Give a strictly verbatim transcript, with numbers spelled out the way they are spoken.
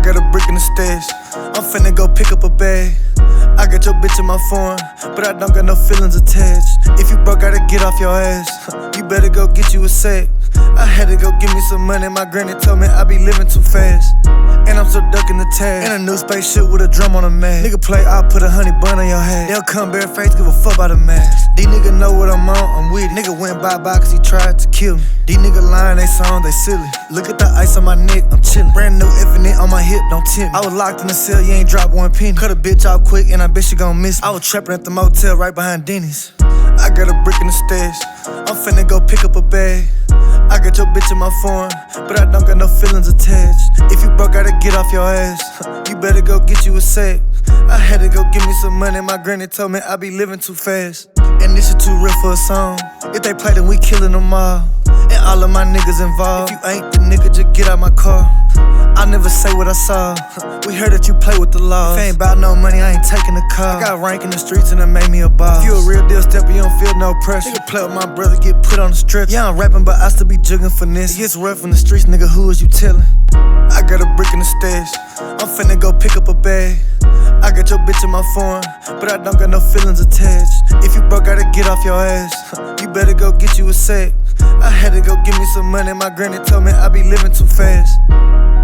got a brick in the stash. I'm finna go pick up a bag. I got your bitch in my phone, but I don't got no feelings attached. If you broke, gotta get off your ass. You better go get you a sack. I had to go give me some money. My granny told me I be living too fast, and I'm still ducking the tag. In a new spaceship with a drum on the mat. Nigga play, I put a honey bun on your head. They'll come bare face, give a fuck about a mask. These niggas know what I'm on, I'm with it. Nigga went bye-bye cause he tried to kill me. These niggas lying, they songs, they silly. Look at the ice on my neck, I'm chillin'. Brand new infinite on my hip, don't tempt me. I was locked in the cell, you ain't dropped one penny. Cut a bitch out quick and I bet she gon' miss me. I was trapping at the motel right behind Denny's. I got a brick in the stash. I'm finna go pick up a bag. I got your bitch in my phone, but I don't got no feelings attached. If you broke, gotta get off your ass. You better go get you a sack. I had to go give me some money. My granny told me I be living too fast, and this shit too real for a song. If they play, then we killing them all, and all of my niggas involved. If you ain't the nigga, just get out my car. I never say what I saw. We heard that you play with the law. If ain't about no money, I ain't taking the car. I got rank in the streets and it made me a boss. If you a real deal stepper, you don't feel no pressure. Nigga play with my brother, get put on the stretcher. Yeah, I'm rapping, but I still be jugging finesse. It gets rough in the streets, nigga, who is you tellin'? I got a brick in the stash. I'm finna go pick up a bag. I got your bitch in my phone, but I don't got no feelings attached. If you broke, gotta get off your ass. You better go get you a sack. I had to go give me some money. My granny told me I be living too fast.